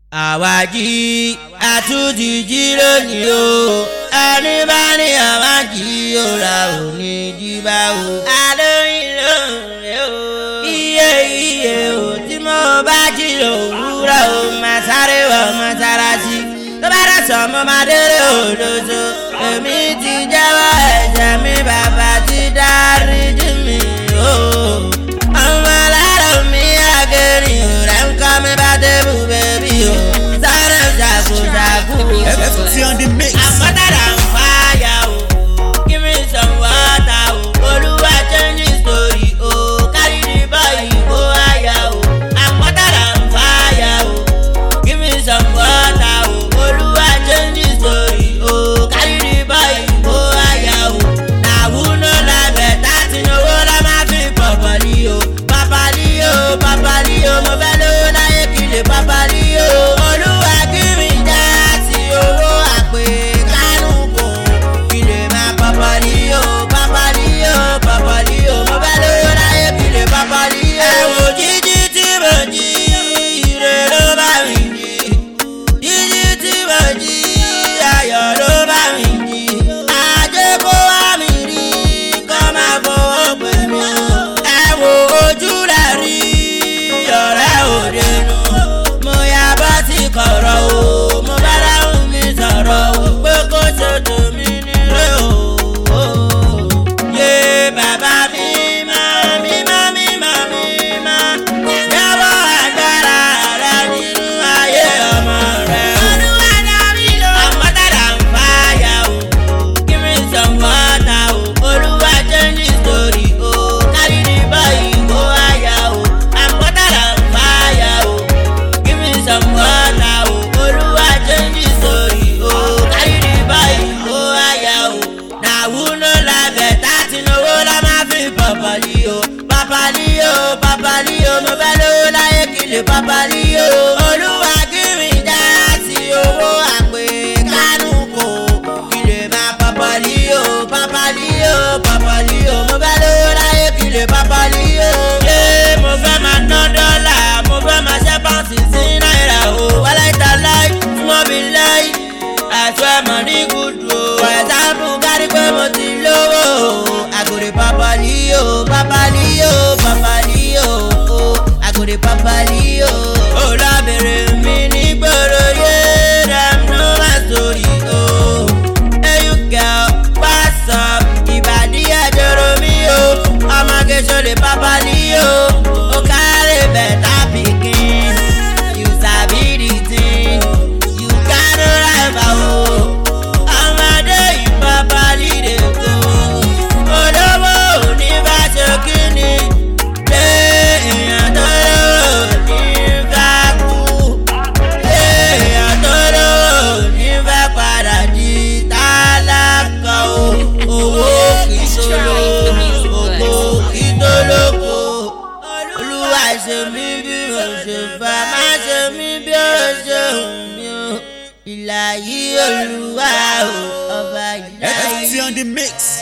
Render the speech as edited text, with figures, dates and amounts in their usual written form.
àwájí àtúntìjí lónìí o ẹni bá ní àwájí òrà ò ní jí bá o. àlóyìn lóore o iye o tí mo bá jí lòwúrọ̀ o máa sáré wọ mọ́sálásí tó bá dẹ̀ sọ mo máa délé òdodo èmi ti jẹ́wọ́ ẹ̀ṣẹ̀ mi bàbá ti dáríjì mi o. ọmọ aláàrọ̀ mi àgẹ̀rìn ò rẹ̀ ń kọ́ mi bá débù bẹ́bí o. sáré ṣàkóṣàkó FT on the mix. àpótádà ń fàyà o give me some water o. olúwa change story o carry the boy go higher o. àpótádà ń fàyà o give me some water o. olúwa change story o carry the boy go higher o. na who no like better tí owó la máa fi pọ̀pọ̀lì o. pàpàlì o pàpàlì o mo fẹ́ lówó láyé kí lè pàpàlì o. olúwa give me jáàsì owó àpè kánú kò kí lè máa pàpàlì o. pàpàlì o pàpàlì o mo fẹ́ lówó láyé kí lè pàpàlì o. ẹ wo jíjí tí mo jí ire ló bá mi jí. jíjí tí mo jí ayọ̀ ló bá mi jí. ajé kó wá mi rí kó máa fowó pè mí o. ẹ wo ojú rẹ̀ rí ọ̀rẹ́ òde nu. mo yà bọ́ sí kọ̀rọ̀ o mo bá dáhùn mi sọ̀rọ̀ o pé kó ṣe tèmi nílé o. yé bàbá mi máa mímọ́ mímọ́ mímọ́ yàwó agbára rẹ nínú ayé ọmọ rẹ. olúwa dá mi lò. àpótádà ń fàyà o give me some water o. olúwa change story o carry the boy go higher o. àpótádà ń fàyà o give me some water o. olúwa change story o carry the boy go higher o. na who no like better tí owó la máa fi pọ̀pọ̀lì o. pàpàlì o pàpàlì o mo fẹ́ lówó láyé kí lè pàpàlì o. olúwa give me jáàsì owó àpè kánú kò kí lè máa pàpàlì o. pàpàlì o pàpàlì o mo fẹ́ lówó láyé kí lè pàpàlì o. ṣé mo fẹ́ máa ná dọ́là mo fẹ́ máa ṣẹ́ pọ́ǹsì sí náírà o. wálé ìta láì tí mo bí láì àṣọ ẹ̀mọ́ ní gùdù o. for example kárí pé mo ti lówó o. àgòrè pàpàlì o pàpàlì o pàpàlì o àgòrè pàpàlì o. ó lọ bèrè mi nígboro yé dem know my story o. hey you girl what's up ìbàdí ẹ̀jọ̀rọ̀ mi o. ọmọge ṣọlẹ̀ pàpàlì o. ó kárẹ̀ bẹ̀tà pikin you sabi the thing you gats rival o. ọmọdé ìpàpàlì dey go. olówó òní bá ṣe kíni lé èèyàn tó lówó ní fẹ́ kú. lé èèyàn tó lówó ní fẹ́ padà di tálákà o. owó kì í ṣòro ògbó kì í tó lóko. olúwa ṣe mí bí mo ṣe fẹ́ má ṣe mí bí ó ṣe hù mí o. ìlà yìí olúwa o ọba ìlà yìí. FT on the mix.